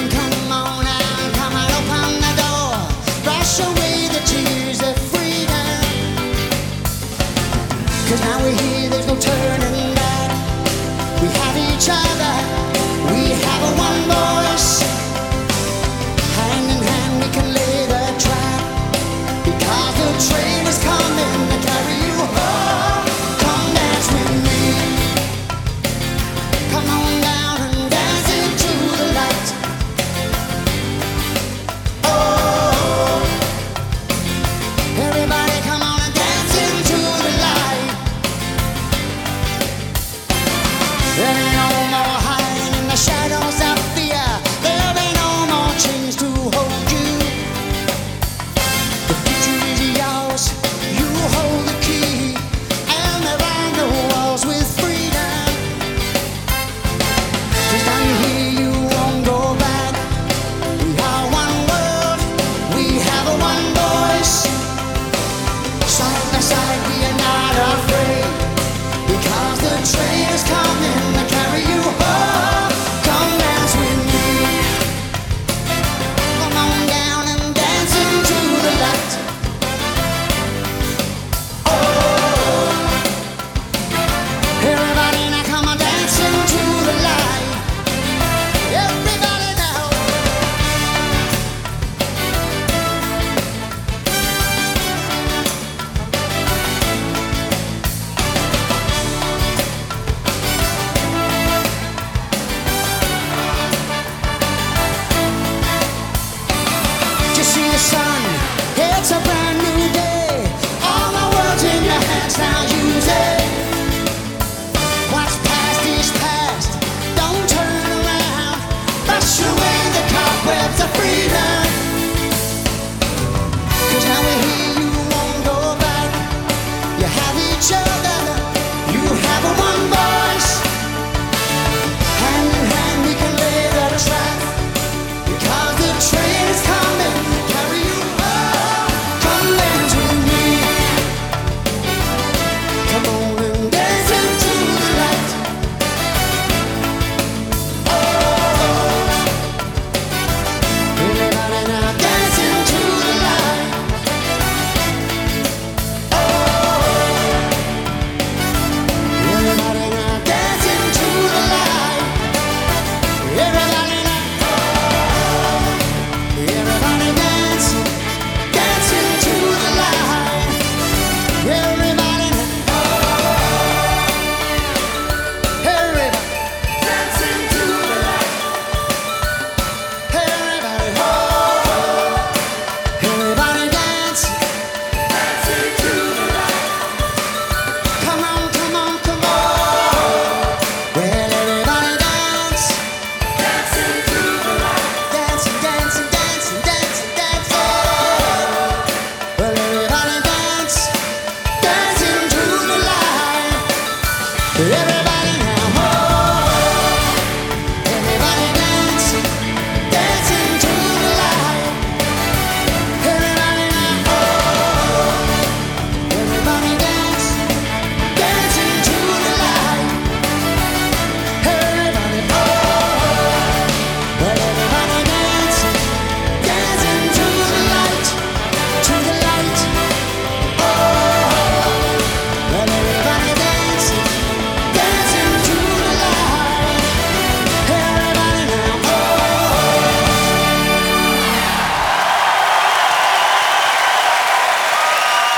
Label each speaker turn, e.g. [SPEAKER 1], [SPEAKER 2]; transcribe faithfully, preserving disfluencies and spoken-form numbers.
[SPEAKER 1] Come on out, come on, open the door. Brush away the tears of freedom. 'Cause now we're here, there's no turning back. We have each other, we have a one voice. Hand in hand we can lay the track. Because the train is coming to carry you home. Come dance with me. Come on down and dance into the light. Oh, everybody come on and dance into the light. There ain't no more hiding in the shadows of fear. There ain't no more chains to hold you. The future is yours, you hold the key. And there are no walls with freedom. 'Cause now you're here, you won't go back. We are one world, we have a one voice. Side by side we are not afraid. Because the train is coming to carry you home. Come dance with me. Come on down and dance into the light. Oh, everybody now come on, dance into the light. Everybody now. You see the sun, it's a